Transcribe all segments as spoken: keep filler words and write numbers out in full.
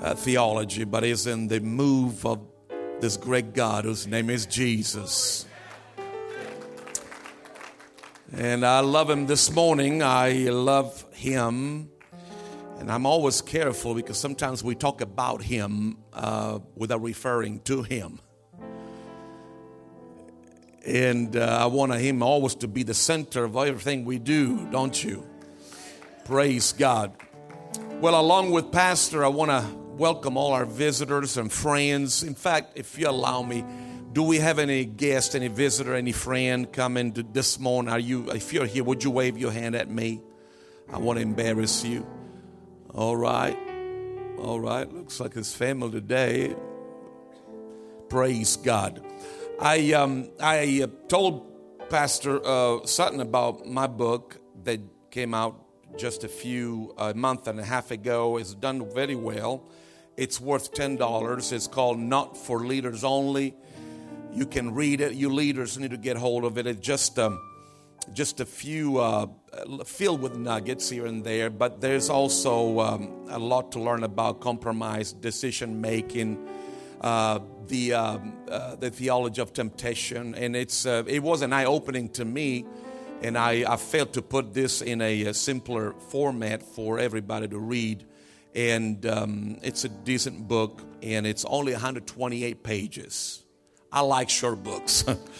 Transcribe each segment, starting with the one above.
uh, theology, but it's in the move of this great God whose name is Jesus. And I love him this morning. I love him. And I'm always careful because sometimes we talk about him uh, without referring to him. And uh, I want him always to be the center of everything we do, don't you? Praise God. Well, along with Pastor, I want to welcome all our visitors and friends. In fact, if you allow me, do we have any guest, any visitor, any friend coming to this morning? Are you? If you're here, would you wave your hand at me? I want to embarrass you. All right. All right. Looks like it's family today. Praise God. I um I uh, told Pastor uh, Sutton about my book that came out just a few a month and a half ago. It's done very well. It's worth ten dollars. It's called Not for Leaders Only. You can read it. You leaders need to get hold of it. It's just um, just a few uh, filled with nuggets here and there, but there's also um, a lot to learn about compromise, decision making, uh, the um, uh, the theology of temptation, and it's uh, it was an eye opening to me. And I, I failed to put this in a, a simpler format for everybody to read. And um, it's a decent book, and it's only one hundred twenty-eight pages. I like short books.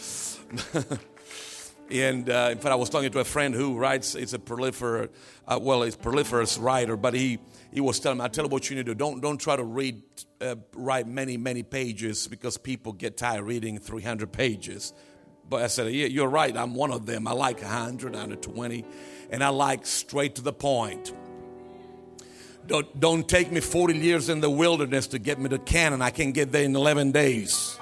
And uh, in fact, I was talking to a friend who writes, it's a prolifer, uh, well, he's a proliferous writer, but he, he was telling me, I tell you what you need to do. Don't, don't try to read, uh, write many, many pages because people get tired reading three hundred pages. But I said, yeah, you're right. I'm one of them. I like one hundred, one hundred twenty, and I like straight to the point. Don't, don't take me forty years in the wilderness to get me to Canaan. I can get there in eleven days.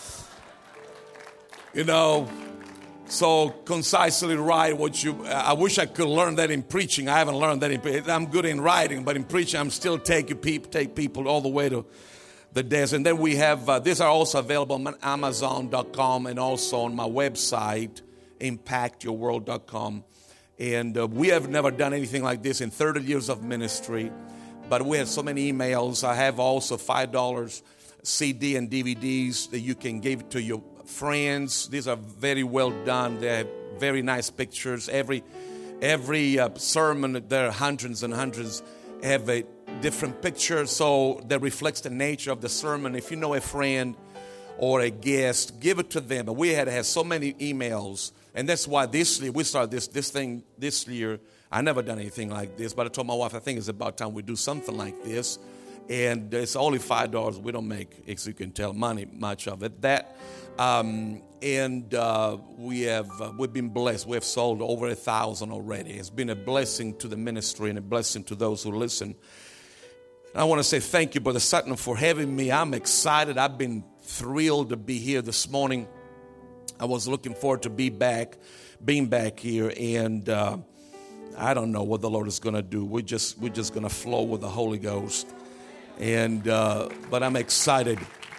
You know, so concisely write what you, I wish I could learn that in preaching. I haven't learned that in, I'm good in writing, but in preaching, I'm still taking people, take people all the way to the desert. And then we have, uh, these are also available on amazon dot com and also on my website, impact your world dot com. And uh, we have never done anything like this in thirty years of ministry, but we had so many emails. I have also five dollars C D and D V Ds that you can give to your friends. These are very well done. They have very nice pictures. Every, every uh, sermon, there are hundreds and hundreds, have a different picture, so that reflects the nature of the sermon. If you know a friend or a guest, give it to them. But we had had so many emails, and that's why this year we started this this thing this year. I never done anything like this, but I told my wife I think it's about time we do something like this. And it's only five dollars. We don't make, as you can tell, money much of it. That um, and uh, we have uh, we've been blessed. We have sold over a thousand already. It's been a blessing to the ministry and a blessing to those who listen. I want to say thank you, Brother Sutton, for having me. I'm excited. I've been thrilled to be here this morning. I was looking forward to be back, being back here, and uh, I don't know what the Lord is going to do. We're just we're just going to flow with the Holy Ghost, and uh, but I'm excited.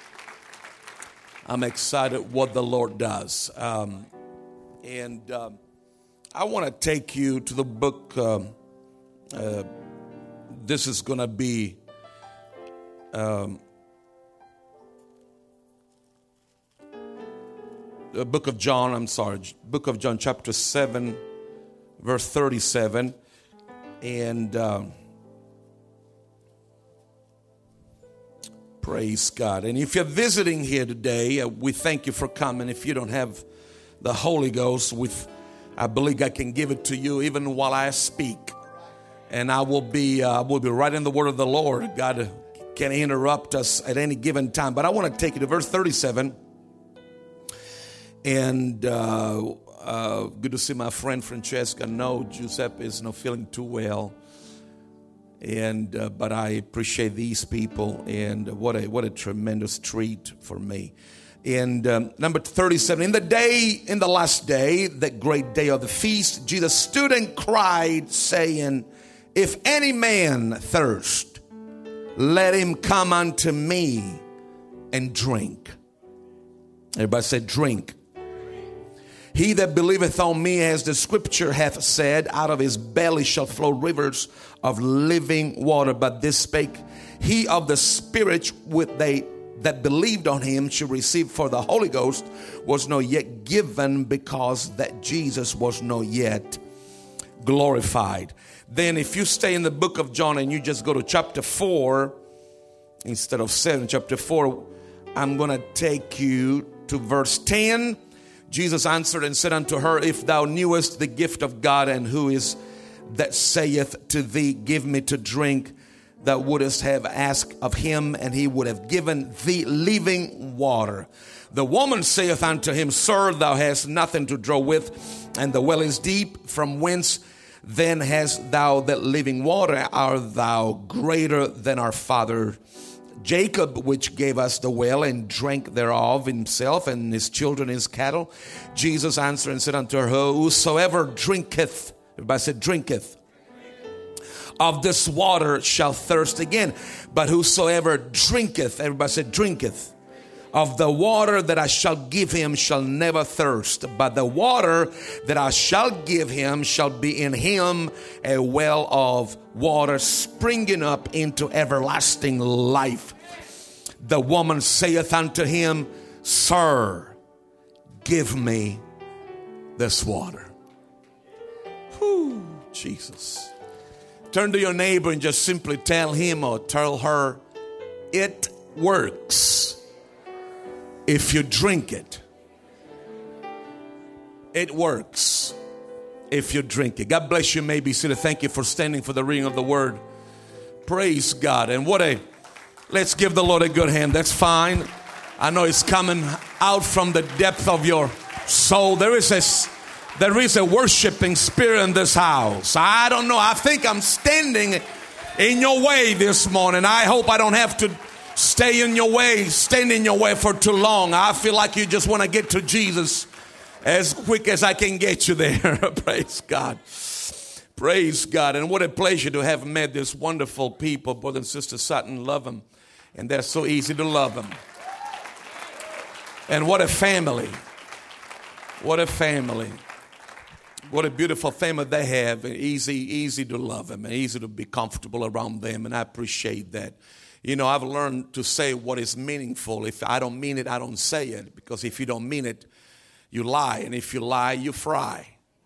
I'm excited what the Lord does, um, and uh, I want to take you to the book. Uh, uh, this is going to be. Um, the book of John, I'm sorry, book of John, chapter seven, verse thirty-seven. And uh, praise God. And if you're visiting here today, uh, we thank you for coming. If you don't have the Holy Ghost, with, I believe I can give it to you even while I speak. And I will be, uh, will be right in the word of the Lord. God can interrupt us at any given time. But I want to take you to verse thirty-seven. And uh, uh, good to see my friend Francesca. No, Giuseppe is not feeling too well. And uh, but I appreciate these people. And what a what a tremendous treat for me. And um, number thirty-seven, in the day, in the last day, that great day of the feast, Jesus stood and cried, saying, if any man thirst, let him come unto me and drink. Everybody say drink. He that believeth on me, as the scripture hath said, out of his belly shall flow rivers of living water. But this spake he of the Spirit, which they that believed on him should receive, for the Holy Ghost was not yet given, because that Jesus was not yet glorified. Then if you stay in the book of John and you just go to chapter four instead of seven, chapter four, I'm going to take you to verse ten. Jesus answered and said unto her, if thou knewest the gift of God, and who is that saith to thee, give me to drink, thou wouldest have asked of him, and he would have given thee living water. The woman saith unto him, Sir, thou hast nothing to draw with, and the well is deep. From whence then hast thou that living water? Art thou greater than our father Jacob, which gave us the well, and drank thereof himself and his children, his cattle? Jesus answered and said unto her, whosoever drinketh, everybody said drinketh, of this water shall thirst again. But whosoever drinketh, everybody said drinketh, of the water that I shall give him shall never thirst. But the water that I shall give him shall be in him a well of water springing up into everlasting life. The woman saith unto him, Sir, give me this water. Whew, Jesus. Turn to your neighbor and just simply tell him or tell her, it works if you drink it. It works if you drink it. God bless you. You may be seated. Thank you for standing for the reading of the word. Praise God. And what a, let's give the Lord a good hand. That's fine. I know it's coming out from the depth of your soul. There is a, there is a worshiping spirit in this house. I don't know. I think I'm standing in your way this morning. I hope I don't have to stay in your way, stand in your way for too long. I feel like you just want to get to Jesus as quick as I can get you there. Praise God. Praise God. And what a pleasure to have met this wonderful people. Brother and Sister Sutton, love them. And they're so easy to love them. And what a family. What a family. What a beautiful family they have. Easy, easy to love them and easy to be comfortable around them. And I appreciate that. You know, I've learned to say what is meaningful. If I don't mean it, I don't say it. Because if you don't mean it, you lie. And if you lie, you fry.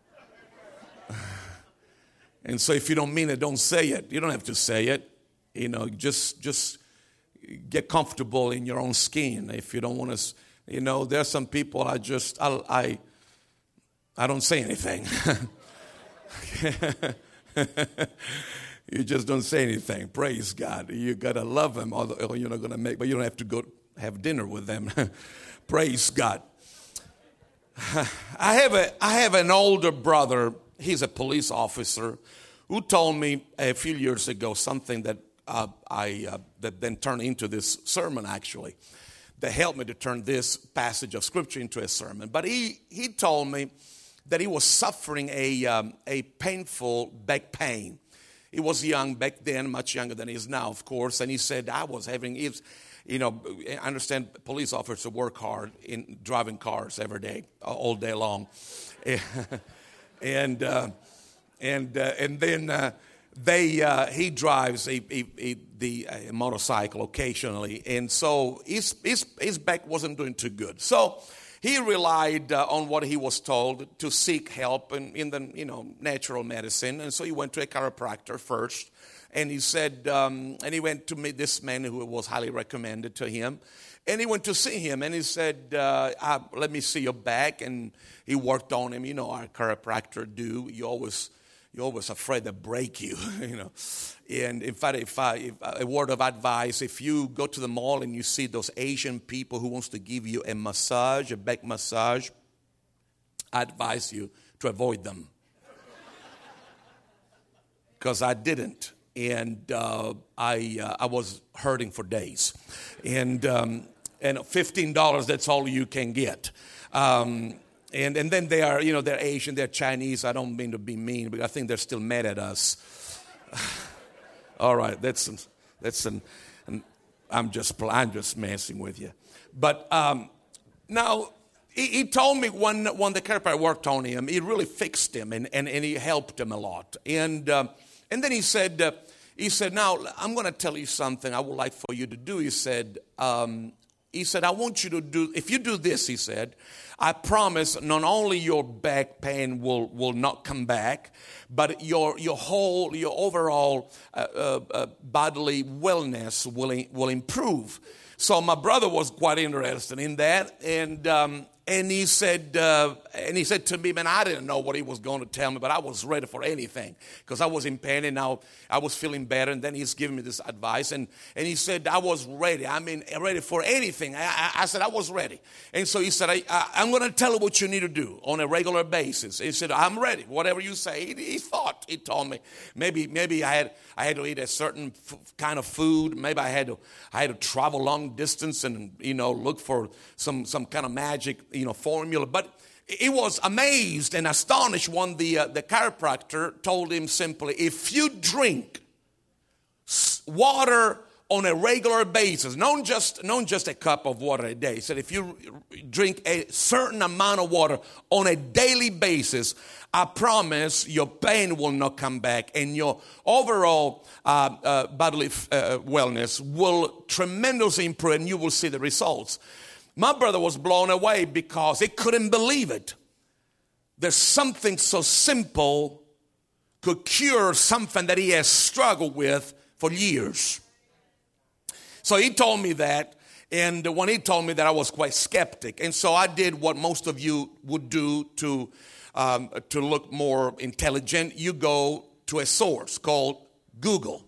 And so if you don't mean it, don't say it. You don't have to say it. You know, just just get comfortable in your own skin. If you don't want to, you know, there's some people I just, I, I, I don't say anything. You just don't say anything. Praise God. You got to love them, or you're not going to make, but you don't have to go have dinner with them. Praise God. I have a I have an older brother. He's a police officer who told me a few years ago something that uh, I uh, that then turned into this sermon, actually, that helped me to turn this passage of scripture into a sermon. But he he told me that he was suffering a um, a painful back pain. He was young back then, much younger than he is now, of course. And he said, I was having, he was, you know, I understand police officers work hard in driving cars every day, all day long. and uh, and uh, and then uh, they uh, he drives a, a, a, the a motorcycle occasionally. And so his, his, his back wasn't doing too good. So he relied uh, on what he was told to seek help in, in the, you know, natural medicine. And so he went to a chiropractor first. And he said, um, and he went to meet this man who was highly recommended to him. And he went to see him. And he said, uh, uh, let me see your back. And he worked on him. You know, our chiropractor do. You always, you're always afraid to break you, you know. And in fact, if, I, if a word of advice, if you go to the mall and you see those Asian people who wants to give you a massage, a back massage, I advise you to avoid them. Because I didn't. And uh, I uh, I was hurting for days. And um, and fifteen dollars, that's all you can get. Um, and, and then they are, you know, they're Asian, they're Chinese. I don't mean to be mean, but I think they're still mad at us. All right, that's an, that's an, an I'm just I'm just messing with you. But um, now he, he told me when, when the chiropractor worked on him, it really fixed him and, and, and he helped him a lot. And um, and then he said, uh, he said, now I'm going to tell you something I would like for you to do. He said, um, he said, I want you to do, if you do this, he said, I promise not only your back pain will, will not come back, but your your whole, your overall uh, uh, uh, bodily wellness will, will improve. So my brother was quite interested in that, and um, and he said, uh, and he said to me, man, I didn't know what he was going to tell me, but I was ready for anything because I was in pain and now I was feeling better. And then he's giving me this advice, and and he said I was ready. I mean, ready for anything. I, I, I said I was ready, and so he said, I, I, I'm going to tell you what you need to do on a regular basis. He said, I'm ready. Whatever you say. He, he thought he told me maybe maybe I had I had to eat a certain f- kind of food. Maybe I had to I had to travel long distance and you know look for some some kind of magic you know formula. But he was amazed and astonished when the uh, the chiropractor told him simply, if you drink water on a regular basis, not just not just a cup of water a day. He said, if you drink a certain amount of water on a daily basis, I promise your pain will not come back and your overall uh, uh, bodily uh, wellness will tremendously improve and you will see the results. My brother was blown away because he couldn't believe it. There's something so simple could cure something that he has struggled with for years. So he told me that, and when he told me that, I was quite skeptic. And so I did what most of you would do to um, to look more intelligent. You go to a source called Google.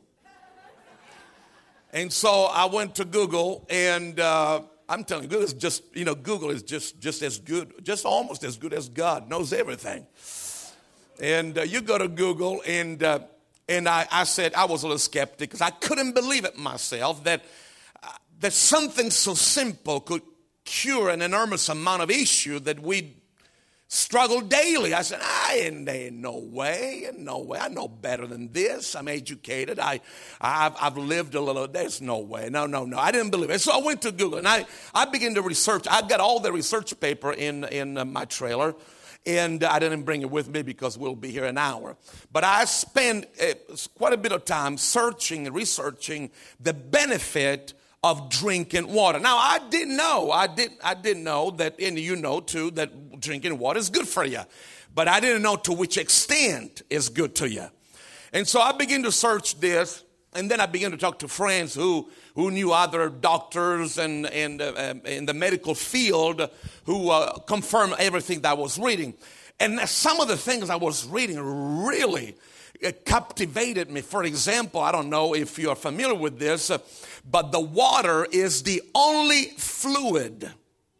And so I went to Google, and uh, I'm telling you, Google is just, you know, Google is just, just as good, just almost as good as God, knows everything. And uh, you go to Google, and uh, and I, I said, I was a little skeptic because I couldn't believe it myself that uh, that something so simple could cure an enormous amount of issue that we struggle daily. I said, I ain't, there ain't no way, no way. I know better than this. I'm educated. I, I've, I've lived a little. There's no way. No, no, no. I didn't believe it. So I went to Google and I, I began to research. I got all the research paper in, in uh, my trailer. And I didn't bring it with me because we'll be here an hour. But I spent uh, quite a bit of time searching and researching the benefit of drinking water. Now, I didn't know. I didn't I didn't know that, and you know too, that drinking water is good for you. But I didn't know to which extent it's good to you. And so I began to search this, and then I began to talk to friends who who knew other doctors and, and uh, in the medical field who uh, confirmed everything that I was reading. And some of the things I was reading really uh, captivated me. For example, I don't know if you're familiar with this, uh, but the water is the only fluid,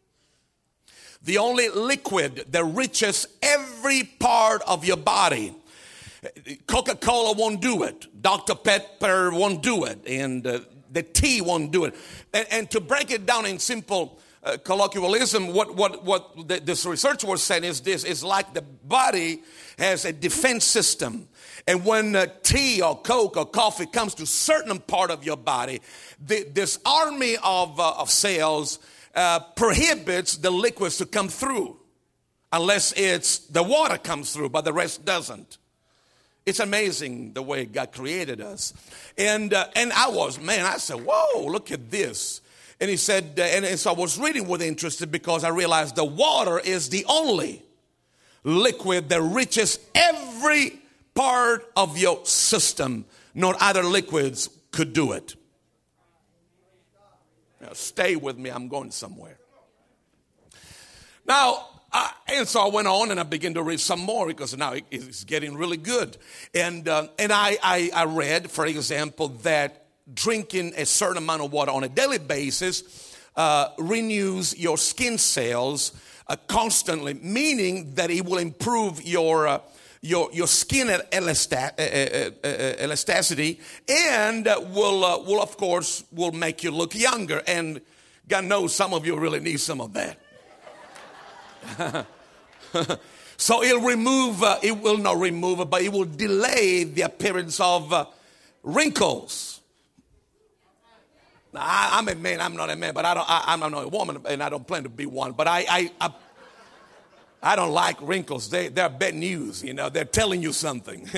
the only liquid that reaches every part of your body. Coca-Cola won't do it. Doctor Pepper won't do it. And uh, the tea won't do it. And, and to break it down in simple uh, colloquialism, what, what, what the, this research was saying is this. It's like the body has a defense system. And when uh, tea or Coke or coffee comes to a certain part of your body, the, this army of, uh, of cells uh, prohibits the liquids to come through. Unless it's the water comes through, but the rest doesn't. It's amazing the way God created us. And uh, and I was, man, I said, whoa, look at this. And he said, uh, and, and so I was reading with interest because I realized the water is the only liquid that reaches every part of your system. No other liquids could do it. Now, stay with me, I'm going somewhere. Now, Uh, and so I went on and I began to read some more because now it, it's getting really good. And uh, and I, I, I read, for example, that drinking a certain amount of water on a daily basis uh, renews your skin cells uh, constantly, meaning that it will improve your uh, your your skin elasta- uh, uh, uh, elasticity and uh, will uh, will of course will make you look younger. And God knows some of you really need some of that. So it'll remove, uh, it will not remove it, but it will delay the appearance of uh, wrinkles. Now, I, I'm a man, I'm not a man, but I don't, I, I'm not a woman, and I don't plan to be one. But I, I, I, I don't like wrinkles. They, they're bad news, you know. They're telling you something.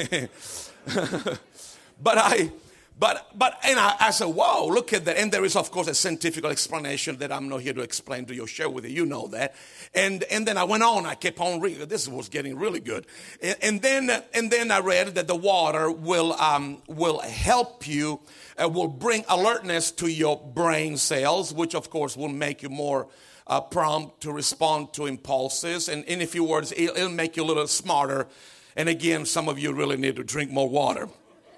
but I, but, but, and I, I said, whoa, look at that. And there is, of course, a scientific explanation that I'm not here to explain to you, share with you. You know that. And, and then I went on. I kept on reading. This was getting really good. And, and then, and then I read that the water will, um, will help you, uh, will bring alertness to your brain cells, which, of course, will make you more Uh, prompt to respond to impulses. And in a few words, it'll, it'll make you a little smarter. And again, some of you really need to drink more water.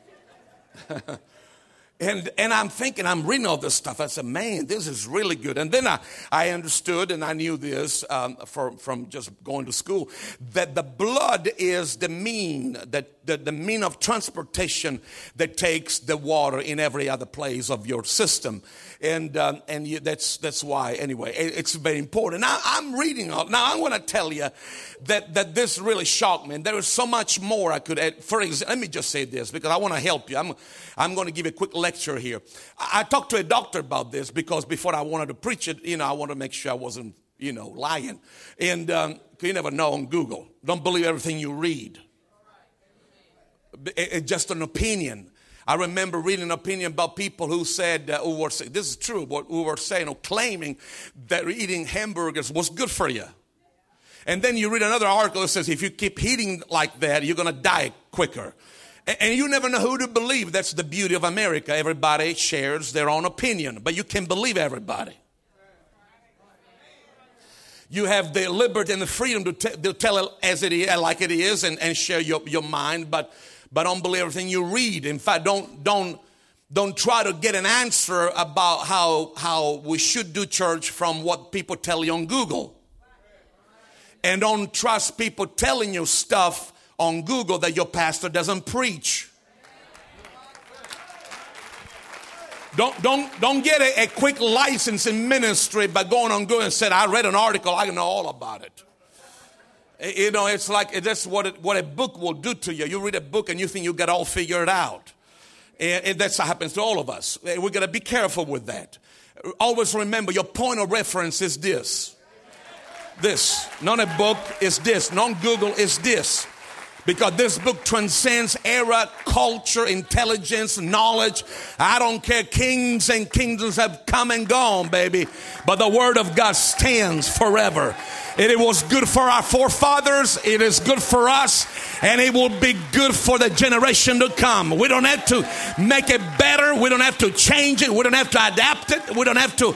and and I'm thinking, I'm reading all this stuff. I said, man, this is really good. And then I, I understood, and I knew this um, for, from just going to school, that the blood is the mean, that the, the mean of transportation that takes the water in every other place of your system. And um, and you, that's that's why, anyway, it, it's very important. Now, I'm reading all. Now, I'm going to tell you that, that this really shocked me. And there is so much more I could add. For example, let me just say this because I want to help you. I'm, I'm going to give a quick lecture here. I, I talked to a doctor about this because before I wanted to preach it, you know, I wanted to make sure I wasn't, you know, lying. And um, you never know on Google. Don't believe everything you read. It, it's just an opinion. I remember reading an opinion about people who said, uh, who were saying, this is true, but who were saying or claiming that eating hamburgers was good for you. And then you read another article that says if you keep eating like that, you're going to die quicker. And, and you never know who to believe. That's the beauty of America. Everybody shares their own opinion, but you can believe everybody. You have the liberty and the freedom to, t- to tell it as it is, like it is, and, and share your, your mind, but But don't believe everything you read. In fact, don't don't don't try to get an answer about how how we should do church from what people tell you on Google. And don't trust people telling you stuff on Google that your pastor doesn't preach. Don't don't don't get a, a quick license in ministry by going on Google and said, I read an article, I know all about it. You know, it's like that's what it, what a book will do to you. You read a book and you think you got all figured out. And, and that's what happens to all of us. We're going to be careful with that. Always remember your point of reference is this. This. Not a book, is this. Not Google, is this. Because this book transcends era, culture, intelligence, knowledge. I don't care. Kings and kingdoms have come and gone, baby. But the word of God stands forever. It was good for our forefathers. It is good for us. And it will be good for the generation to come. We don't have to make it better. We don't have to change it. We don't have to adapt it. We don't have to.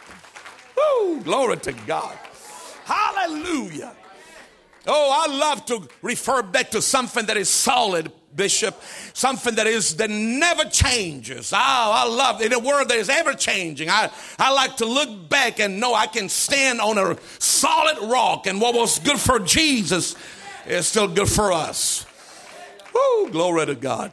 Woo, glory to God. Hallelujah. Oh, I love to refer back to something that is solid, Bishop. Something that is that never changes. Oh, I love it. In a world that is ever changing. I, I like to look back and know I can stand on a solid rock. And what was good for Jesus is still good for us. Woo, glory to God.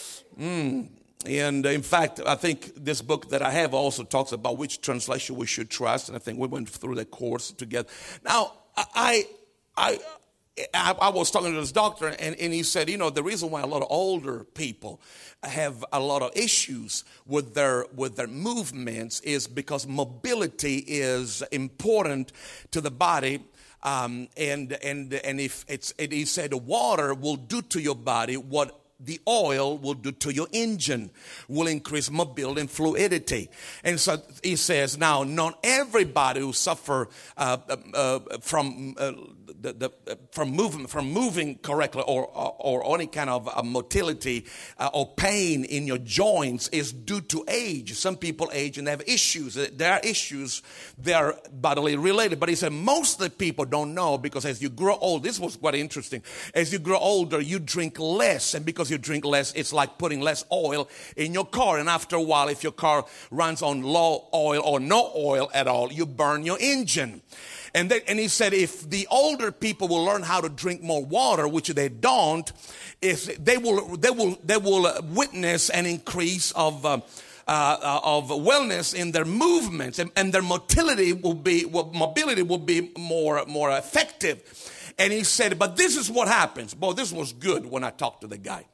Mm. And in fact, I think this book that I have also talks about which translation we should trust. And I think we went through that course together. Now, I... I I, I was talking to this doctor, and, and he said, you know, the reason why a lot of older people have a lot of issues with their with their movements is because mobility is important to the body. Um, and and and if it's, and he said, water will do to your body what the oil will do to your engine, will increase mobility and fluidity. And so he says, now, not everybody who suffer uh, uh, from uh, the, the, from moving from moving correctly or or, or any kind of uh, motility uh, or pain in your joints is due to age. Some people age and have issues. There are issues that are bodily related. But he said most of the people don't know because as you grow old, this was quite interesting. As you grow older, you drink less, and because you drink less, it's like putting less oil in your car. And after a while, if your car runs on low oil or no oil at all, you burn your engine. And, they, and he said if the older people will learn how to drink more water, which they don't, if they will they will they will witness an increase of uh, uh, of wellness in their movements, and, and their motility will be well, mobility will be more more effective. And he said, but this is what happens. Boy, this was good when I talked to the guy.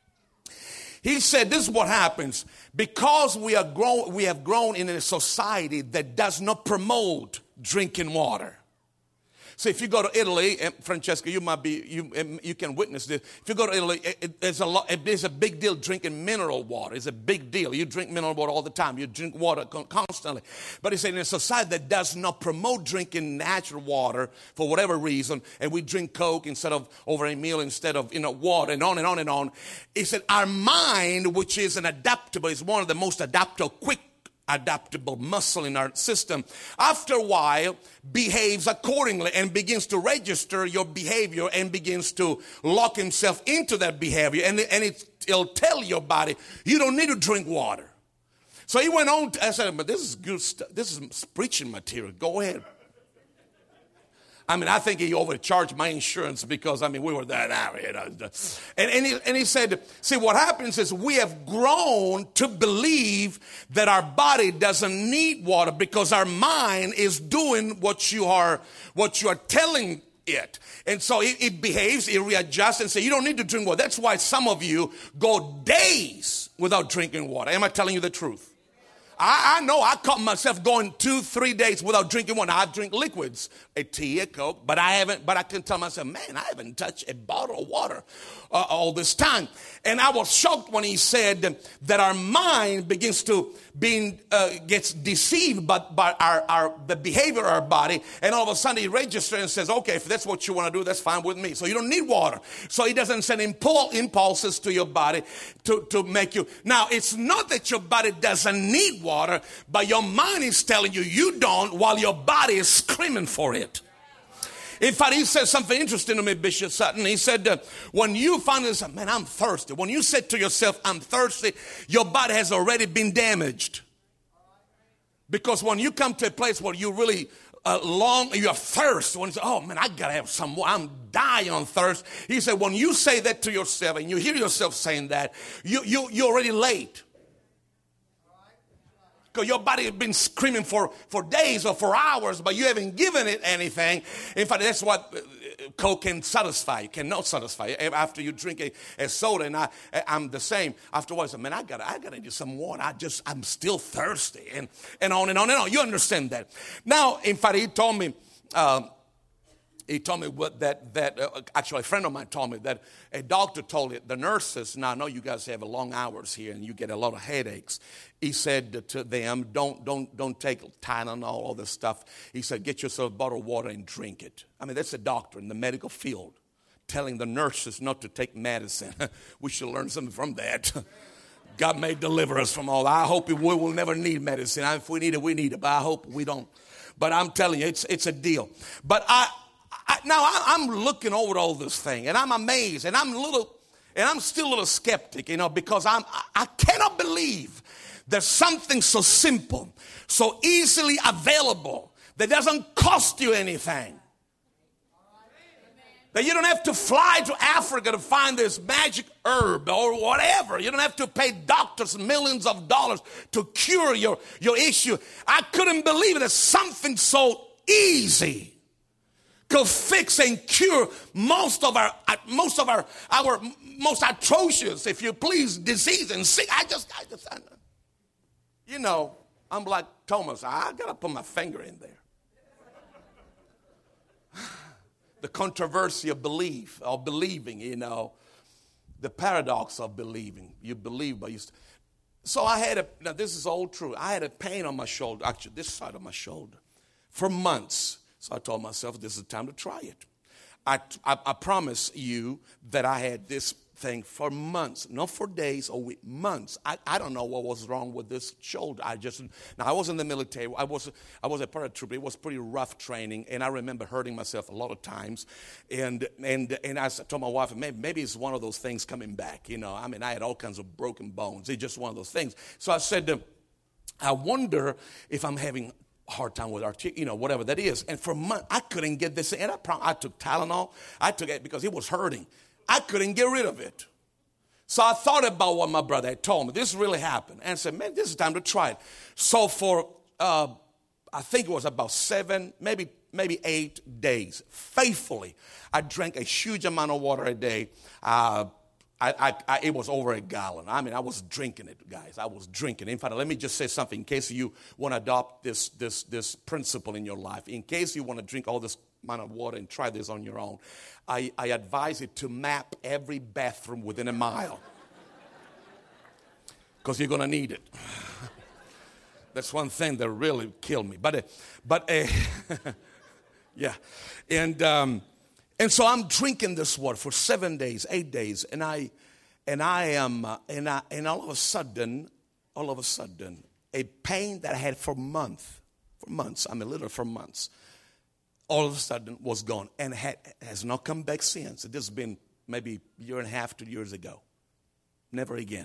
He said, this is what happens because we are grown, we have grown in a society that does not promote drinking water. So if you go to Italy, and Francesca, you might be, you you can witness this. If you go to Italy, it, it, it's a lot. It, it's a big deal drinking mineral water. It's a big deal. You drink mineral water all the time. You drink water constantly. But he said in a society that does not promote drinking natural water for whatever reason, and we drink Coke instead of over a meal instead of you know water, and on and on and on. He said our mind, which is an adaptable, is one of the most adaptable, quick. adaptable muscle in our system, after a while behaves accordingly and begins to register your behavior and begins to lock himself into that behavior, and, and it, it'll tell your body you don't need to drink water. So he went on to, I said, but this is good stuff. This is preaching material. Go ahead. I mean, I think he overcharged my insurance because, I mean, we were that out, you know. And, and, he, and he said, see, what happens is we have grown to believe that our body doesn't need water because our mind is doing what you are, what you are telling it. And so it, it behaves, it readjusts and says, you don't need to drink water. That's why some of you go days without drinking water. Am I telling you the truth? I, I know I caught myself going two, three days without drinking water. I drink liquids, a tea, a Coke, but I haven't, but I can tell myself, man, I haven't touched a bottle of water uh, all this time. And I was shocked when he said that our mind begins to being, uh, gets deceived by, by our, our, the behavior of our body. And all of a sudden he registers and says, okay, if that's what you want to do, that's fine with me. So you don't need water. So he doesn't send impul- impulses to your body to, to make you. Now, it's not that your body doesn't need water, but your mind is telling you you don't while your body is screaming for it. In fact, he said something interesting to me, Bishop Sutton. He said, uh, when you find yourself, man, I'm thirsty. When you said to yourself, I'm thirsty, your body has already been damaged. Because when you come to a place where you really uh, long, you have thirst, when you say, oh, man, I got to have some more. I'm dying on thirst. He said, when you say that to yourself and you hear yourself saying that, you, you, you're already late. Because your body has been screaming for, for days or for hours, but you haven't given it anything. In fact, that's what Coke can satisfy. It cannot satisfy you. After you drink a, a soda, and I, I'm the same. Afterwards, man, I got I got to get some water. I just, I'm still thirsty, and, and on and on and on. You understand that. Now, in fact, he told me, uh, he told me what that, that uh, actually a friend of mine told me that a doctor told it, the nurses, now I know you guys have long hours here and you get a lot of headaches. He said to them, don't, don't, don't take Tylenol, all this stuff. He said, get yourself a bottle of water and drink it. I mean, that's a doctor in the medical field telling the nurses not to take medicine. We should learn something from that. God may deliver us from all. I hope we will never need medicine. If we need it, we need it, but I hope we don't. But I'm telling you, it's, it's a deal. But I, I, now I'm looking over all this thing, and I'm amazed, and I'm a little, and I'm still a little skeptic, you know, because I'm, I cannot believe there's something so simple, so easily available that doesn't cost you anything. That you don't have to fly to Africa to find this magic herb or whatever. You don't have to pay doctors millions of dollars to cure your, your issue. I couldn't believe it. There's something so easy could fix and cure most of our most of our our most atrocious, if you please, disease and sick. I just, I just, I, you know, I'm like Thomas. I gotta put my finger in there. The controversy of belief, of believing, you know, the paradox of believing. You believe, but you. St- so I had a. Now this is all true. I had a pain on my shoulder, actually this side of my shoulder, for months. So I told myself, this is time to try it. I, I, I promise you that I had this thing for months, not for days or weeks, months. I, I don't know what was wrong with this shoulder. I just, now I was in the military. I was, I was a paratrooper. It was pretty rough training, and I remember hurting myself a lot of times. And and and I told my wife, maybe, maybe it's one of those things coming back. You know, I mean, I had all kinds of broken bones. It's just one of those things. So I said, I wonder if I'm having hard time with artic, you know, whatever that is. And for months, I couldn't get this. And I, prom- I took Tylenol. I took it because it was hurting. I couldn't get rid of it. So I thought about what my brother had told me. This really happened. And I said, man, this is time to try it. So for, uh, I think it was about seven, maybe maybe eight days, faithfully, I drank a huge amount of water a day. Uh, I, I, I, it was over a gallon. I mean, I was drinking it, guys. I was drinking it. In fact, let me just say something in case you want to adopt this, this, this principle in your life. In case you want to drink all this amount of water and try this on your own. I, I advise it to map every bathroom within a mile. Because you're going to need it. That's one thing that really killed me. But, uh, but uh, yeah. And um, and so I'm drinking this water for seven days, eight days. And I, and I am, uh, and, I, and all of a sudden, all of a sudden, a pain that I had for months, for months, I mean literally for months, all of a sudden was gone and had, has not come back since. This has been maybe a year and a half, two years ago. Never again.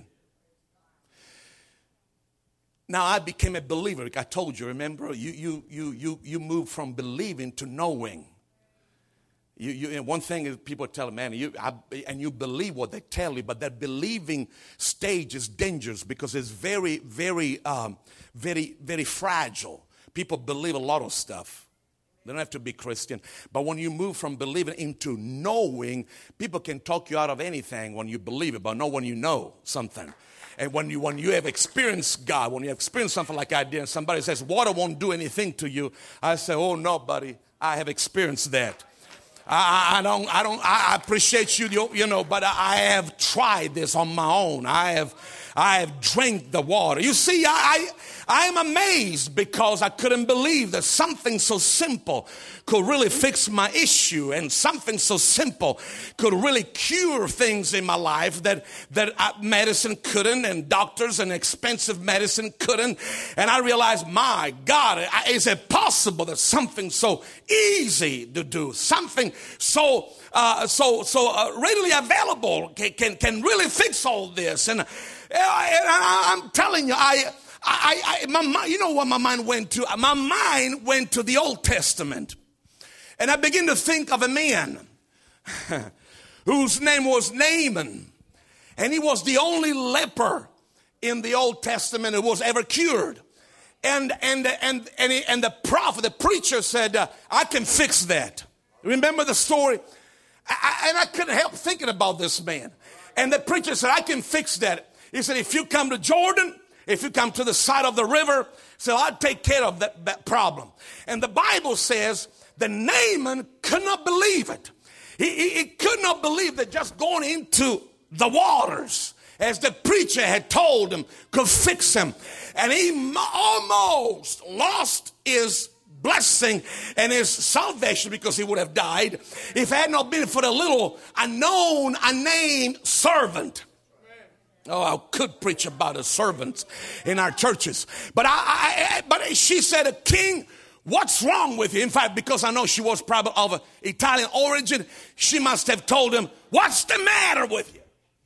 Now I became a believer. Like I told you, remember, you you you you you move from believing to knowing. You you and one thing is people tell man, you I, and you believe what they tell you, but that believing stage is dangerous because it's very very um, very very fragile. People believe a lot of stuff. They don't have to be Christian. But when you move from believing into knowing, people can talk you out of anything when you believe it, but not when you know something. And when you when you have experienced God, when you have experienced something like I did, and somebody says, water won't do anything to you, I say, oh, no, buddy, I have experienced that. I, I don't, I don't, I appreciate you, you know, but I have tried this on my own. I have, I have drank the water. You see, I, I am amazed because I couldn't believe that something so simple could really fix my issue, and something so simple could really cure things in my life that, that medicine couldn't, and doctors and expensive medicine couldn't. And I realized, my God, is it possible that something so easy to do, something so uh, so so uh, readily available can, can can really fix all this? And, uh, and I, I'm telling you, I. I, I, my, you know what my mind went to? My mind went to the Old Testament. And I began to think of a man whose name was Naaman. And he was the only leper in the Old Testament who was ever cured. And and and and, he, and the prophet, the preacher said, uh, I can fix that. Remember the story? I, and I couldn't help thinking about this man. And the preacher said, I can fix that. He said, if you come to Jordan, if you come to the side of the river, so I'll take care of that, that problem. And the Bible says that Naaman could not believe it. He, he, he could not believe that just going into the waters, as the preacher had told him, could fix him. And he almost lost his blessing and his salvation because he would have died if it had not been for the little unknown, unnamed servant. Oh, I could preach about the servants in our churches. But I, I, but she said, King, what's wrong with you? In fact, because I know she was probably of Italian origin, she must have told him, what's the matter with you?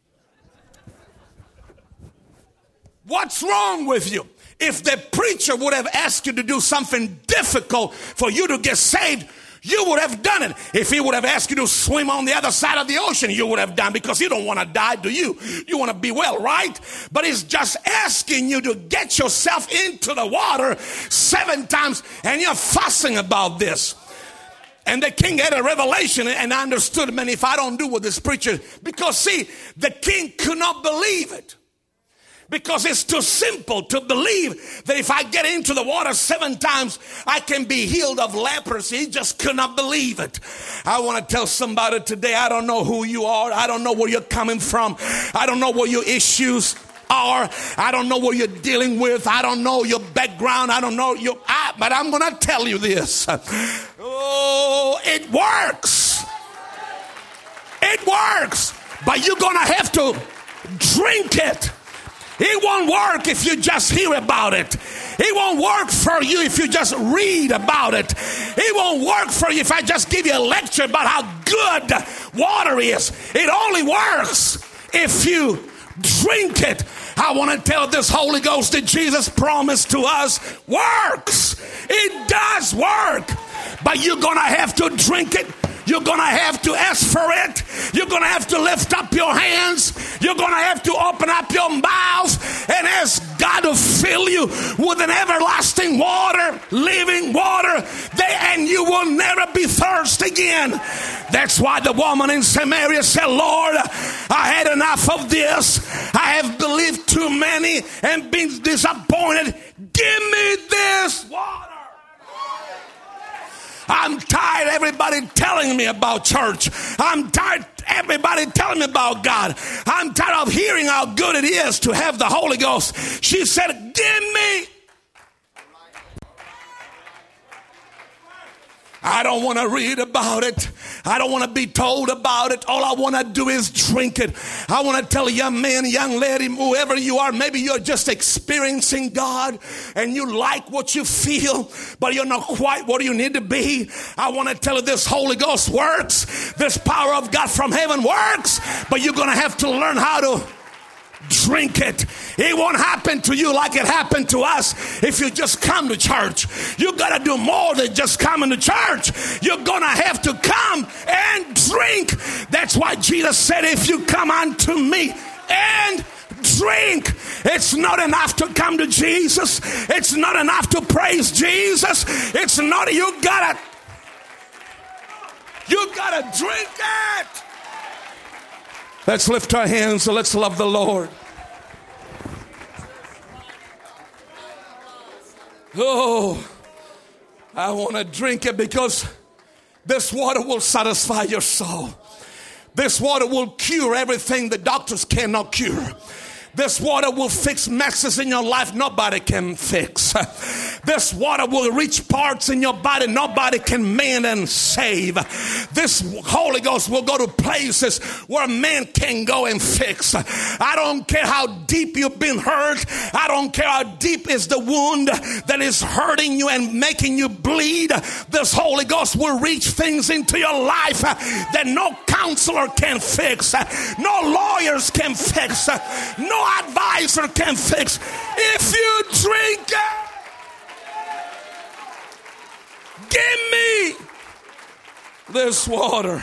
What's wrong with you? If the preacher would have asked you to do something difficult for you to get saved, you would have done it. If he would have asked you to swim on the other side of the ocean, you would have done, because you don't want to die, do you? You want to be well, right? But he's just asking you to get yourself into the water seven times, and you're fussing about this. And the king had a revelation, and I understood, man, if I don't do what this preacher, because see, the king could not believe it. Because it's too simple to believe that if I get into the water seven times, I can be healed of leprosy. He just could not believe it. I want to tell somebody today, I don't know who you are. I don't know where you're coming from. I don't know what your issues are. I don't know what you're dealing with. I don't know your background. I don't know your, I, but I'm going to tell you this. Oh, it works. It works. But you're going to have to drink it. It won't work if you just hear about it. It won't work for you if you just read about it. It won't work for you if I just give you a lecture about how good water is. It only works if you drink it. I want to tell this Holy Ghost that Jesus promised to us works. It does work. But you're going to have to drink it. You're going to have to ask for it. You're going to have to lift up your hands. You're going to have to open up your mouth and ask God to fill you with an everlasting water, living water, and you will never be thirsty again. That's why the woman in Samaria said, Lord, I had enough of this. I have believed too many and been disappointed. Give me this water. I'm tired tired of everybody telling me about church. I'm tired of everybody telling me about God. I'm tired of hearing how good it is to have the Holy Ghost. She said, give me. I don't want to read about it. I don't want to be told about it. All I want to do is drink it. I want to tell a young man, young lady, whoever you are, maybe you're just experiencing God and you like what you feel, but you're not quite what you need to be. I want to tell you this Holy Ghost works. This power of God from heaven works, but you're going to have to learn how to drink it. It won't happen to you like it happened to us if you just come to church. You got to do more than just coming to church. You're going to have to come and drink. That's why Jesus said, if you come unto me and drink. It's not enough to come to Jesus. It's not enough to praise Jesus. It's not, you got to you got to drink it. Let's lift our hands and let's love the Lord. Oh, I want to drink it because this water will satisfy your soul. This water will cure everything the doctors cannot cure. This water will fix messes in your life nobody can fix. This water will reach parts in your body nobody can mend and save. This Holy Ghost will go to places where man can go and fix. I don't care how deep you've been hurt. I don't care how deep is the wound that is hurting you and making you bleed. This Holy Ghost will reach things into your life that no counselor can fix. No lawyers can fix. No advisor can fix. If you drink it, give me this water.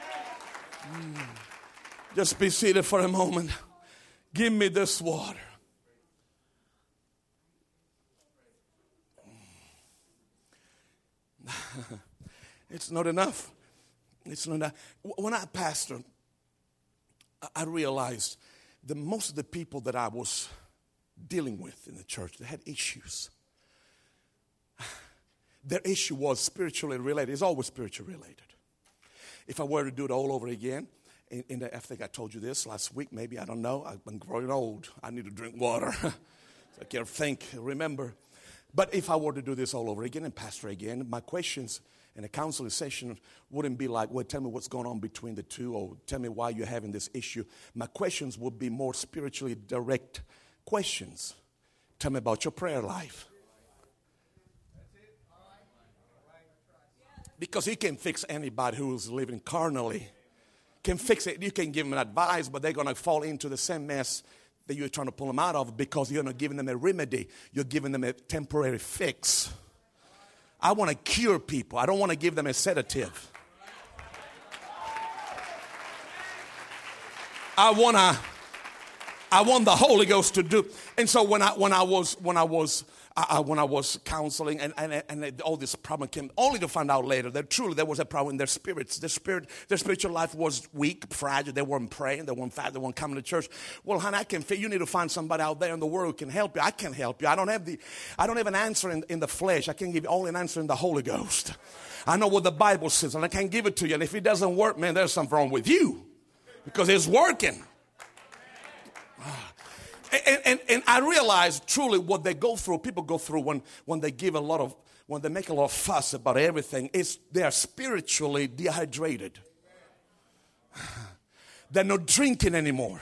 Just be seated for a moment. Give me this water. It's not enough. It's not enough. When I pastored, I realized that most of the people that I was dealing with in the church, they had issues. Their issue was spiritually related. It's always spiritually related. If I were to do it all over again, in, in the, I think I told you this last week, maybe, I don't know. I'm growing old. I need to drink water. I can't think, remember. But if I were to do this all over again and pastor again, my questions in a counseling session wouldn't be like, well, tell me what's going on between the two, or tell me why you're having this issue. My questions would be more spiritually direct questions. Tell me about your prayer life. Because he can fix anybody who's living carnally. Can fix it. You can give them advice, but they're going to fall into the same mess that you're trying to pull them out of, because you're not giving them a remedy. You're giving them a temporary fix. I want to cure people. I don't want to give them a sedative. I want to I want the Holy Ghost to do. And so when I when I was when I was I, when I was counseling and, and and all this problem came, only to find out later that truly there was a problem in their spirits. Their spirit, their spiritual life was weak, fragile. They weren't praying. They weren't fast. They weren't coming to church. Well, honey, I can. You need to find somebody out there in the world who can help you. I can help you. I don't have the. I don't have an answer in, in the flesh. I can give you only an answer in the Holy Ghost. I know what the Bible says, and I can give it to you. And if it doesn't work, man, there's something wrong with you, because it's working. And, and, and I realize truly what they go through, people go through when, when they give a lot of, when they make a lot of fuss about everything, is they are spiritually dehydrated. They're not drinking anymore.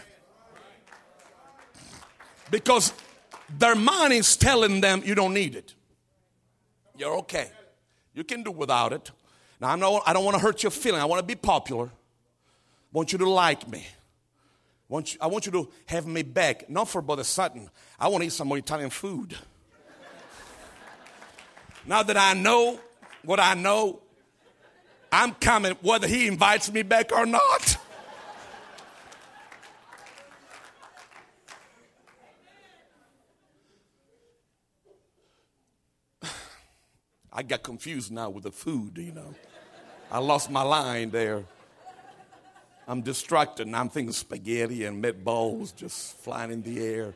Because their mind is telling them you don't need it. You're okay. You can do without it. Now, I know I don't want to hurt your feeling. I want to be popular. I want you to like me. I want, you, I want you to have me back, not for Brother Sutton. I want to eat some more Italian food. Now that I know what I know, I'm coming whether he invites me back or not. I got confused now with the food, you know. I lost my line there. I'm distracted, and I'm thinking spaghetti and meatballs just flying in the air.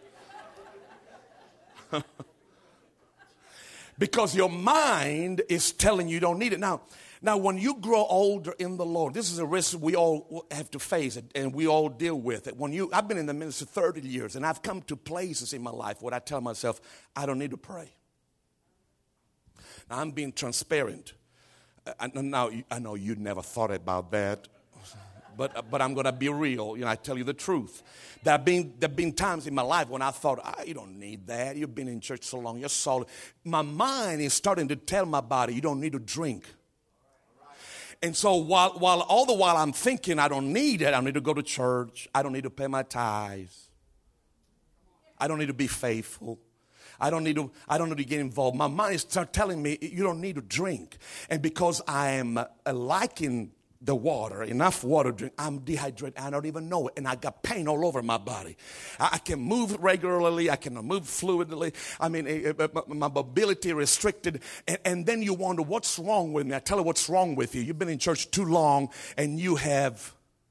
Because your mind is telling you you don't need it. Now, Now, when you grow older in the Lord, this is a risk we all have to face and we all deal with it. When you, I've been in the ministry thirty years, and I've come to places in my life where I tell myself, I don't need to pray. Now, I'm being transparent. I, now, I know you never thought about that, but but I'm going to be real. You know, I tell you the truth. There have been there have been times in my life when I thought, ah, you don't need that. You've been in church so long, you're solid. My mind is starting to tell my body, you don't need to drink. And so while while all the while I'm thinking I don't need it, I don't need to go to church. I don't need to pay my tithes. I don't need to be faithful. I don't need to, I don't need to get involved. My mind is start telling me you don't need to drink. And because I am uh, liking the water, enough water to drink, I'm dehydrated. I don't even know it. And I got pain all over my body. I, I can move regularly. I can move fluidly. I mean, uh, uh, my mobility restricted. And, and then you wonder, what's wrong with me? I tell you what's wrong with you. You've been in church too long and you have...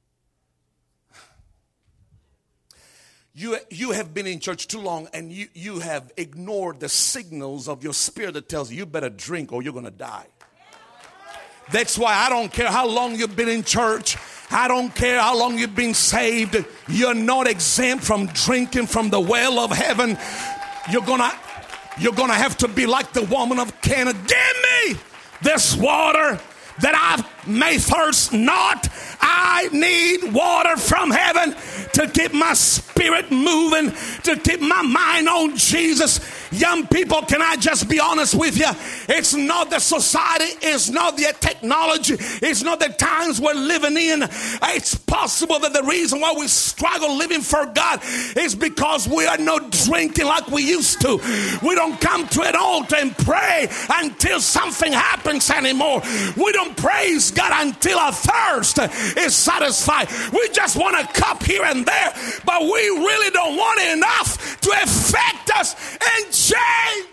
You, you have been in church too long and you, you have ignored the signals of your spirit that tells you you better drink or you're going to die. That's why I don't care how long you've been in church. I don't care how long you've been saved. You're not exempt from drinking from the well of heaven. You're going to you're going to have to be like the woman of Cana. Give me this water that I may thirst not. I need water from heaven to keep my spirit moving, to keep my mind on Jesus. Young people, can I just be honest with you? It's not the society, it's not the technology, it's not the times we're living in. It's possible that the reason why we struggle living for God is because we are not drinking like we used to. We don't come to an altar and pray until something happens anymore. We don't praise God until our thirst is satisfied. We just want a cup here and there, but we really don't want it enough to affect us and change.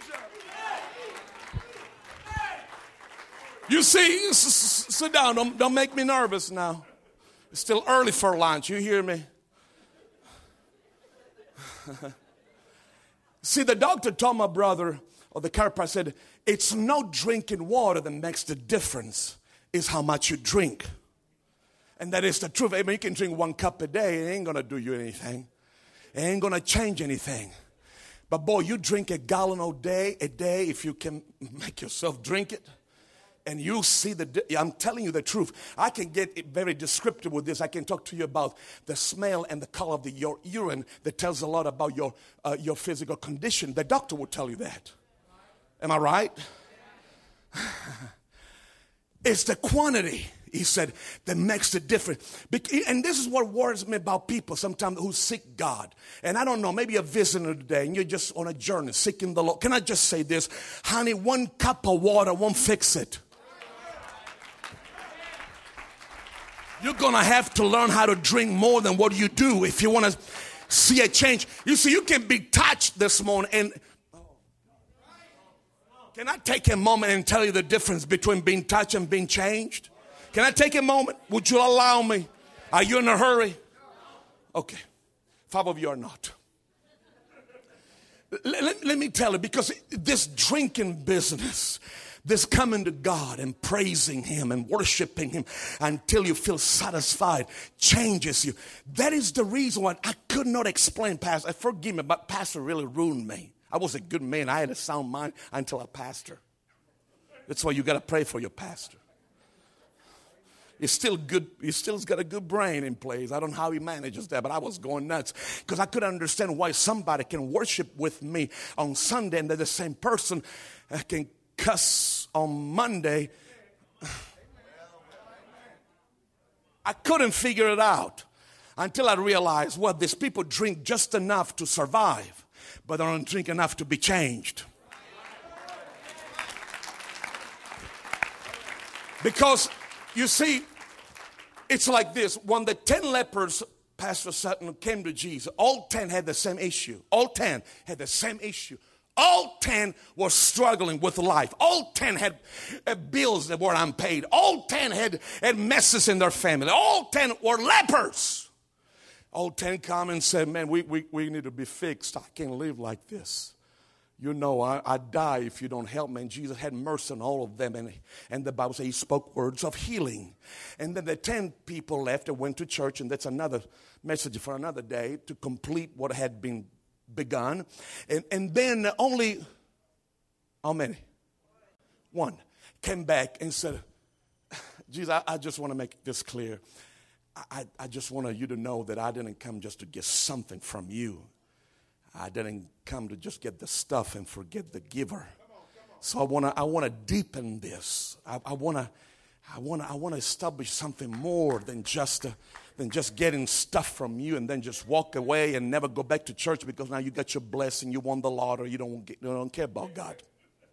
You see, s- s- sit down. Don't, don't make me nervous now. It's still early for lunch. You hear me? See, the doctor told my brother, or the chiropractor said, it's not drinking water that makes the difference. It's how much you drink. And that is the truth. I mean, you can drink one cup a day. It ain't going to do you anything. It ain't going to change anything. But boy, you drink a gallon a day, a day, if you can make yourself drink it. And you see the, I'm telling you the truth. I can get very descriptive with this. I can talk to you about the smell and the color of the, your urine that tells a lot about your, uh, your physical condition. The doctor will tell you that. Am I right? It's the quantity, he said, that makes the difference. And this is what worries me about people sometimes who seek God. And I don't know, maybe you're visiting today and you're just on a journey seeking the Lord. Can I just say this? Honey, one cup of water won't fix it. You're going to have to learn how to drink more than what you do if you want to see a change. You see, you can be touched this morning and... Can I take a moment and tell you the difference between being touched and being changed? Can I take a moment? Would you allow me? Are you in a hurry? Okay. Five of you are not. Let, let, let me tell you, because this drinking business, this coming to God and praising Him and worshiping Him until you feel satisfied changes you. That is the reason why I could not explain, Pastor. Forgive me, but Pastor really ruined me. I was a good man. I had a sound mind until I pastor. That's why you got to pray for your pastor. He's still good. He still's got a good brain in place. I don't know how he manages that, but I was going nuts because I couldn't understand why somebody can worship with me on Sunday and they're the same person can cuss on Monday. I couldn't figure it out until I realized, well, these people drink just enough to survive, but they don't drink enough to be changed. Because, you see, it's like this. When the ten lepers, Pastor Sutton, came to Jesus, all ten had the same issue. All ten had the same issue. All ten were struggling with life. All ten had uh, bills that were unpaid. All ten had, had messes in their family. All ten were lepers. All ten come and said, man, we, we, we need to be fixed. I can't live like this. you know, I, I die if you don't help me. And Jesus had mercy on all of them. And, and the Bible says he spoke words of healing. And then the ten people left and went to church. And that's another message for another day to complete what had been begun. And, and then only, how many? One came back and said, Jesus, I, I just want to make this clear. I, I just want you to know that I didn't come just to get something from you. I didn't come to just get the stuff and forget the giver. So I want to I want to deepen this. I want to I want to I want to establish something more than just a, than just getting stuff from you and then just walk away and never go back to church because now you got your blessing, you won the lottery, you don't get, you don't care about God.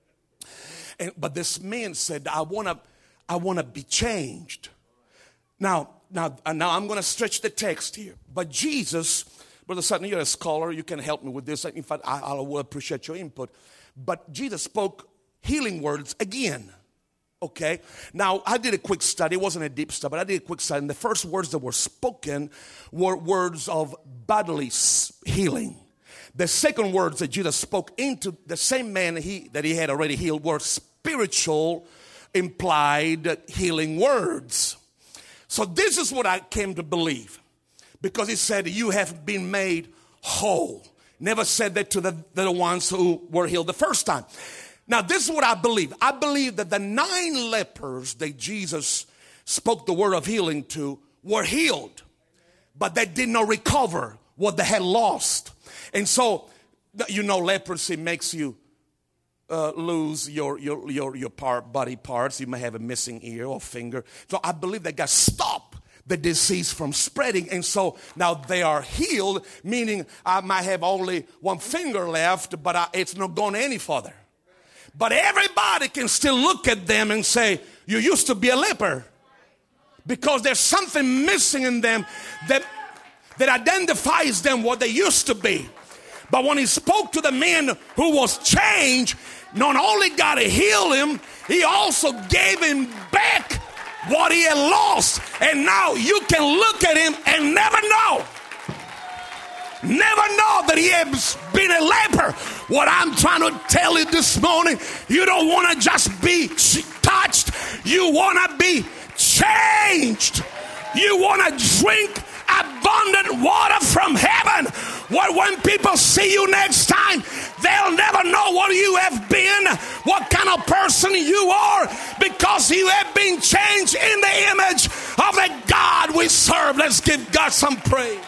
And, but this man said, I want to I want to be changed. Now, now, now I'm going to stretch the text here. But Jesus, Brother Sutton, you're a scholar. You can help me with this. In fact, I, I will appreciate your input. But Jesus spoke healing words again. Okay? Now, I did a quick study. It wasn't a deep study, but I did a quick study. And the first words that were spoken were words of bodily healing. The second words that Jesus spoke into the same man he, that he had already healed were spiritual, implied healing words. So this is what I came to believe. Because he said, you have been made whole. Never said that to the, the ones who were healed the first time. Now, this is what I believe. I believe that the nine lepers that Jesus spoke the word of healing to were healed. But they did not recover what they had lost. And so, you know, leprosy makes you Uh, lose your your your your part, body parts. You may have a missing ear or finger. So I believe that God stopped the disease from spreading, and so now they are healed. Meaning, I might have only one finger left, but I, it's not going any further. But everybody can still look at them and say, "You used to be a leper," because there's something missing in them that that identifies them what they used to be. But when he spoke to the man who was changed, not only God healed him, he also gave him back what he had lost. And now you can look at him and never know. Never know that he has been a leper. What I'm trying to tell you this morning, you don't want to just be touched. You want to be changed. You want to drink abundant water from heaven. Where when people see you next time, they'll never know what you have been, what kind of person you are, because you have been changed in the image of the God we serve. Let's give God some praise.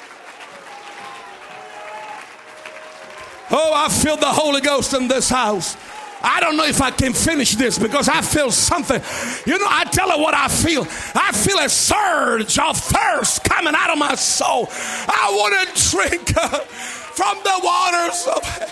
Oh, I feel the Holy Ghost in this house. I don't know if I can finish this because I feel something. You know, I tell her what I feel. I feel a surge of thirst coming out of my soul. I want to drink uh, from the waters of heaven.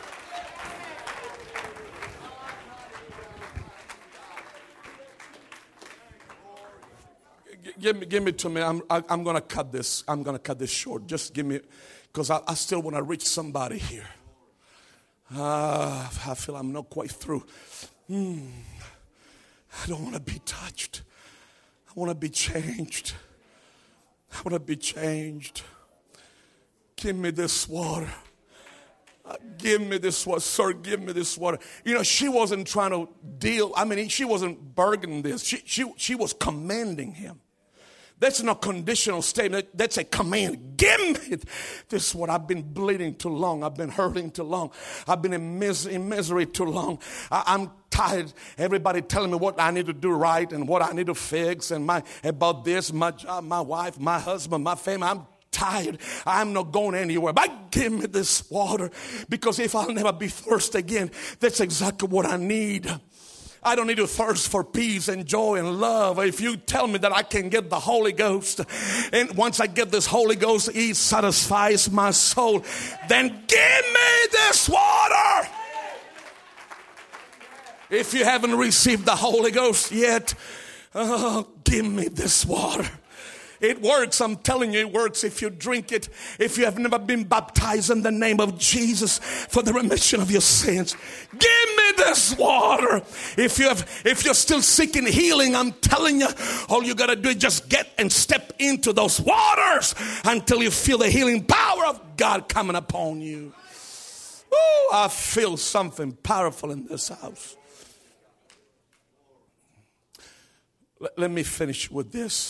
Give me, give me to me. I'm, I, I'm going to cut this. I'm going to cut this short. Just give me, because I, I still want to reach somebody here. Uh, I feel I'm not quite through. Mm. I don't want to be touched. I want to be changed. I want to be changed. Give me this water. Uh, give me this water. Sir, give me this water. You know, she wasn't trying to deal. I mean, she wasn't bargaining this. She, she, she was commanding him. That's not a conditional statement. That's a command. Give me this is what I've been bleeding too long. I've been hurting too long. I've been in, mis- in misery too long. I- I'm tired. Everybody telling me what I need to do right and what I need to fix and my about this, my job, my wife, my husband, my family. I'm tired. I'm not going anywhere. But give me this water, because if I'll never be thirsty again, that's exactly what I need. I don't need to thirst for peace and joy and love. If you tell me that I can get the Holy Ghost, and once I get this Holy Ghost, He satisfies my soul, then give me this water. If you haven't received the Holy Ghost yet, oh, give me this water. It works. I'm telling you, it works if you drink it. If you have never been baptized in the name of Jesus for the remission of your sins, give me this water. If you have, if you're still seeking healing, I'm telling you, all you got to do is just get and step into those waters until you feel the healing power of God coming upon you. Oh, I feel something powerful in this house. Let, let me finish with this.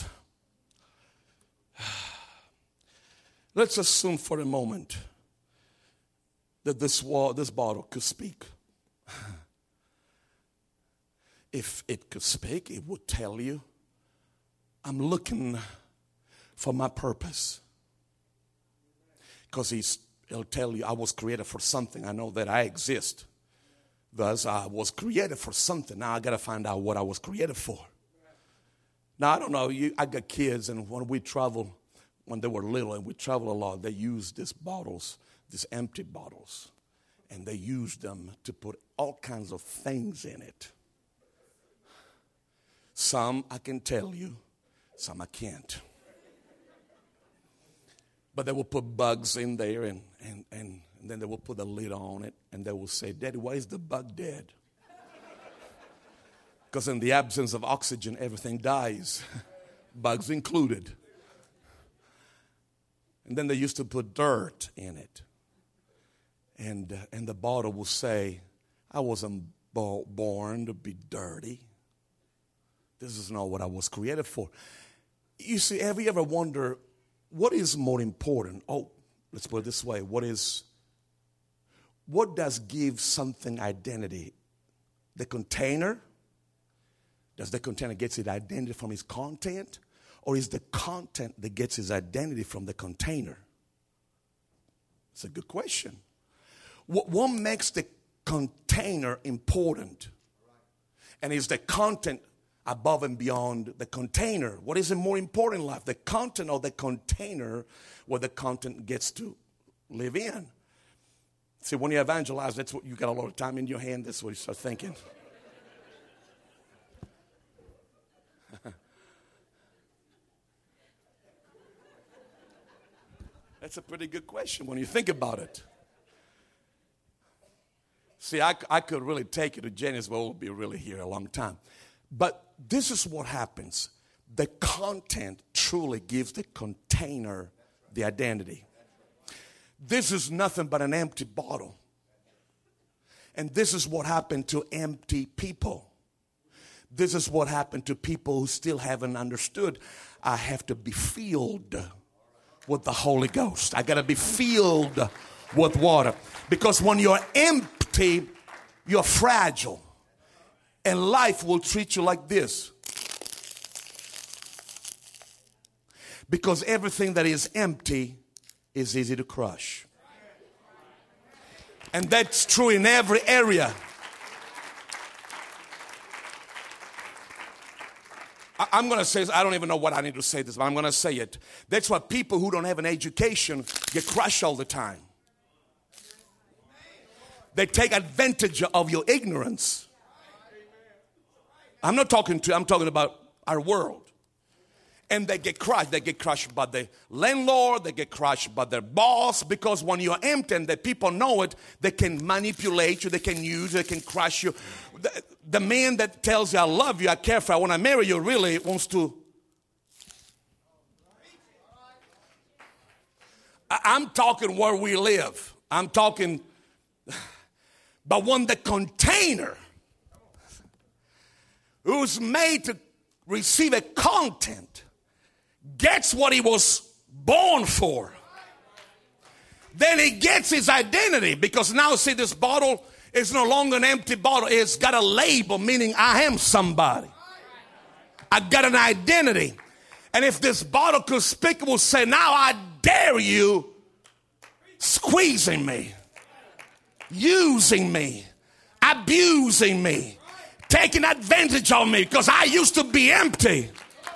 Let's assume for a moment that this wall, this bottle could speak. If it could speak, it would tell you, I'm looking for my purpose. Because he's, he'll tell you, I was created for something. I know that I exist. Thus, I was created for something. Now I got to find out what I was created for. Now, I don't know. You, I got kids, and when we travel, when they were little, and we travel a lot, they use these bottles, these empty bottles, and they use them to put all kinds of things in it. Some I can tell you, some I can't. But they will put bugs in there, and, and, and, and then they will put a lid on it, and they will say, Daddy, why is the bug dead? Because in the absence of oxygen, everything dies, bugs included. And then they used to put dirt in it. And, uh, and the bottle will say, I wasn't bo- born to be dirty. This is not what I was created for. You see, have you ever wondered, what is more important? Oh, let's put it this way. What is, what does give something identity? The container? Does the container get its identity from its content? Or is the content that gets its identity from the container? It's a good question. What, what makes the container important? And is the content above and beyond the container? What is more important in life? The content or the container where the content gets to live in? See, when you evangelize, that's what you got a lot of time in your hand. That's what you start thinking. That's a pretty good question when you think about it. See, I, I could really take you to Genesis, but we'll be really here a long time. But this is what happens. The content truly gives the container the identity. This is nothing but an empty bottle. And this is what happened to empty people. This is what happened to people who still haven't understood. I have to be filled with the Holy Ghost. I got to be filled with water. Because when you're empty, you're fragile. And life will treat you like this. Because everything that is empty is easy to crush. And that's true in every area. I'm going to say this. I don't even know what I need to say this, but I'm going to say it. That's why people who don't have an education get crushed all the time. They take advantage of your ignorance. I'm not talking to, I'm talking about our world. And they get crushed. They get crushed by the landlord. They get crushed by their boss. Because when you're empty and the people know it, they can manipulate you. They can use you. They can crush you. The, the man that tells you, I love you, I care for you, I want to marry you, really wants to. I, I'm talking where we live. I'm talking. But when the container who's made to receive a content gets what he was born for, then he gets his identity. Because now, see, this bottle is no longer an empty bottle. It's got a label, meaning I am somebody. I got an identity. And if this bottle could speak, it will say, now I dare you squeezing me, using me, abusing me, taking advantage of me, because I used to be empty.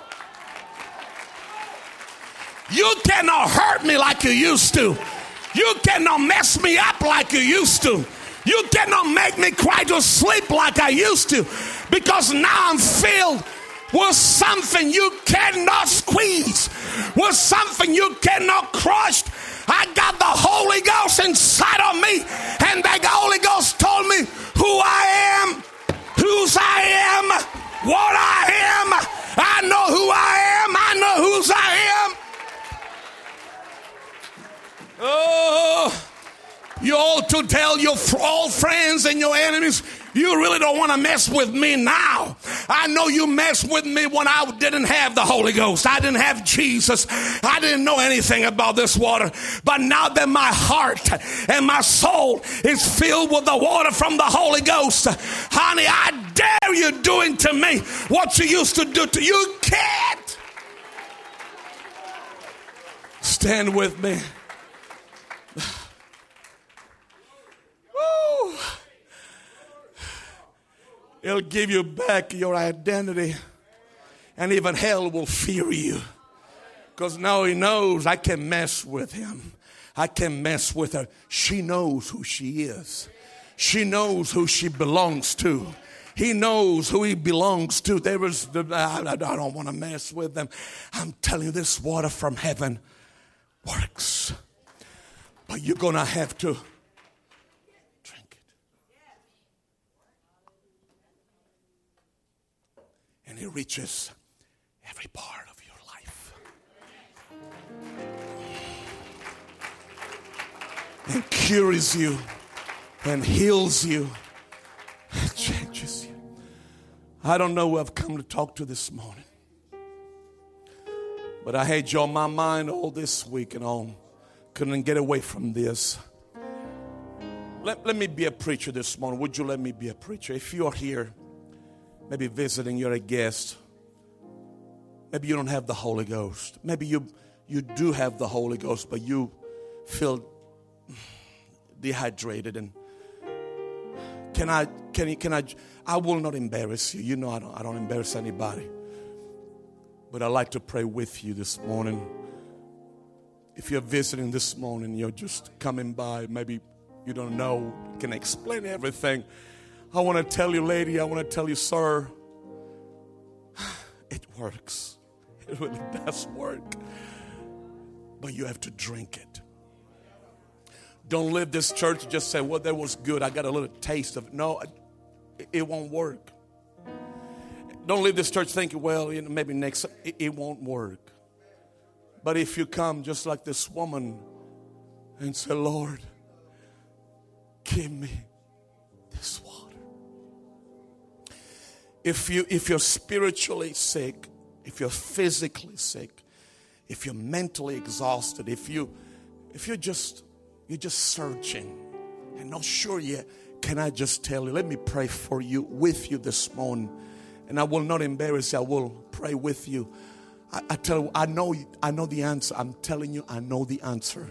You cannot hurt me like you used to. You cannot mess me up like you used to. You cannot make me cry to sleep like I used to. Because now I'm filled with something you cannot squeeze, with something you cannot crush. I got the Holy Ghost inside of me, and the Holy Ghost told me who I am, whose I am, what I am. I know who I am. I know whose I am. Oh, you're all too you tell your old friends and your enemies, you really don't want to mess with me now. I know you messed with me when I didn't have the Holy Ghost. I didn't have Jesus. I didn't know anything about this water. But now that my heart and my soul is filled with the water from the Holy Ghost, honey, I dare you doing to me what you used to do to you. You can't. Stand with me. Woo. It'll give you back your identity. And even hell will fear you. Because now he knows I can mess with him. I can mess with her. She knows who she is. She knows who she belongs to. He knows who he belongs to. There is, I, I don't want to mess with them. I'm telling you, this water from heaven works. But you're going to have to drink it. And it reaches every part of your life. And cures you and heals you and changes you. I don't know who I've come to talk to this morning. But I had you on my mind all this week and all. Couldn't get away from this. Let, let me be a preacher this morning. Would you let me be a preacher? If you're here, maybe visiting, you're a guest. Maybe you don't have the Holy Ghost. Maybe you, you do have the Holy Ghost, but you feel dehydrated. And can I, can you, can I, I will not embarrass you. You know I don't, I don't embarrass anybody. But I'd like to pray with you this morning. If you're visiting this morning, you're just coming by, maybe you don't know, can explain everything. I want to tell you, lady, I want to tell you, sir, it works. It really does work. But you have to drink it. Don't leave this church and just say, well, that was good. I got a little taste of it. No, it, it won't work. Don't leave this church thinking, well, you know, maybe next, it, it won't work. But if you come just like this woman and say, Lord, give me this water. If you, if you're spiritually sick, if you're physically sick, if you're mentally exhausted, if you, if you're just, you're just searching and not sure yet, can I just tell you, let me pray for you, with you this morning. And I will not embarrass you. I will pray with you. I, I tell you, I know, I know the answer. I'm telling you, I know the answer.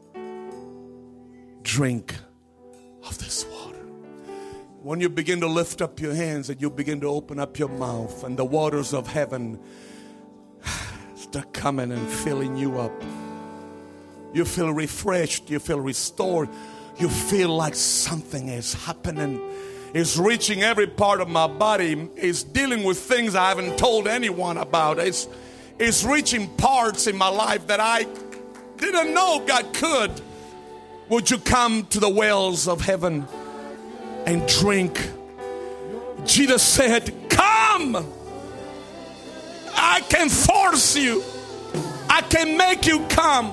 Drink of this water. When you begin to lift up your hands and you begin to open up your mouth, and the waters of heaven start coming and filling you up. You feel refreshed. You feel restored. You feel like something is happening. It's reaching every part of my body. It's dealing with things I haven't told anyone about. It's, it's reaching parts in my life that I didn't know God could. Would you come to the wells of heaven and drink? Jesus said, come. I can force you. I can make you come.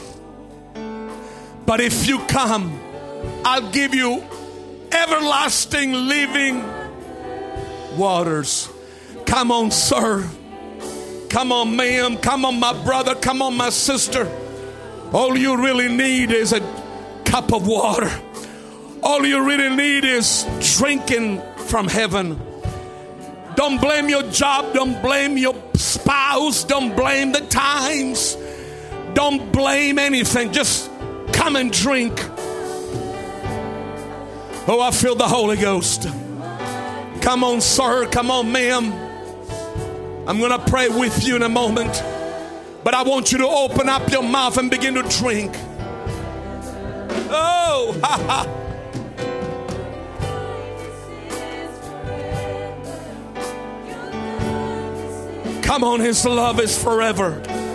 But if you come, I'll give you everlasting living waters. Come on, sir. Come on, ma'am. Come on, my brother. Come on, my sister. All you really need is a cup of water. All you really need is drinking from heaven. Don't blame your job. Don't blame your spouse. Don't blame the times. Don't blame anything. Just come and drink. Oh, I feel the Holy Ghost. Come on, sir. Come on, ma'am. I'm going to pray with you in a moment. But I want you to open up your mouth and begin to drink. Oh, ha, ha. Come on, His love is forever.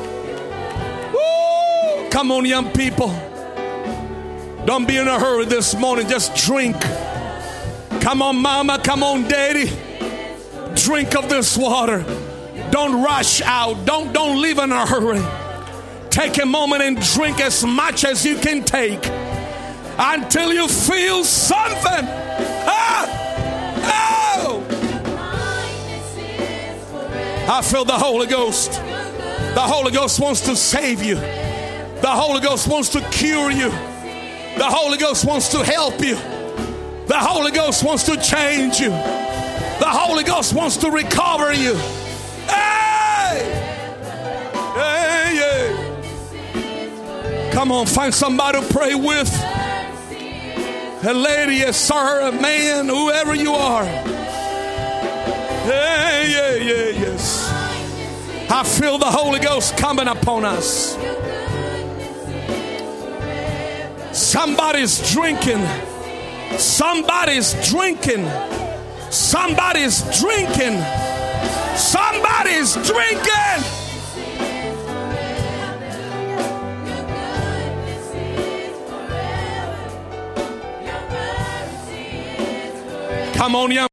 Woo! Come on, young people. Don't be in a hurry this morning. Just drink. Come on, mama. Come on, daddy. Drink of this water. Don't rush out. Don't, don't leave in a hurry. Take a moment and drink as much as you can take. until you feel something. Ah! Oh! I feel the Holy Ghost. The Holy Ghost wants to save you. The Holy Ghost wants to cure you. The Holy Ghost wants to help you. The Holy Ghost wants to change you. The Holy Ghost wants to recover you. Hey! Hey, yeah. Come on, find somebody to pray with. A lady, a sir, a man, whoever you are. Hey, yeah, yeah, yes. I feel the Holy Ghost coming upon us. Somebody's drinking. Somebody's drinking. Somebody's drinking. Somebody's drinking. Come on, young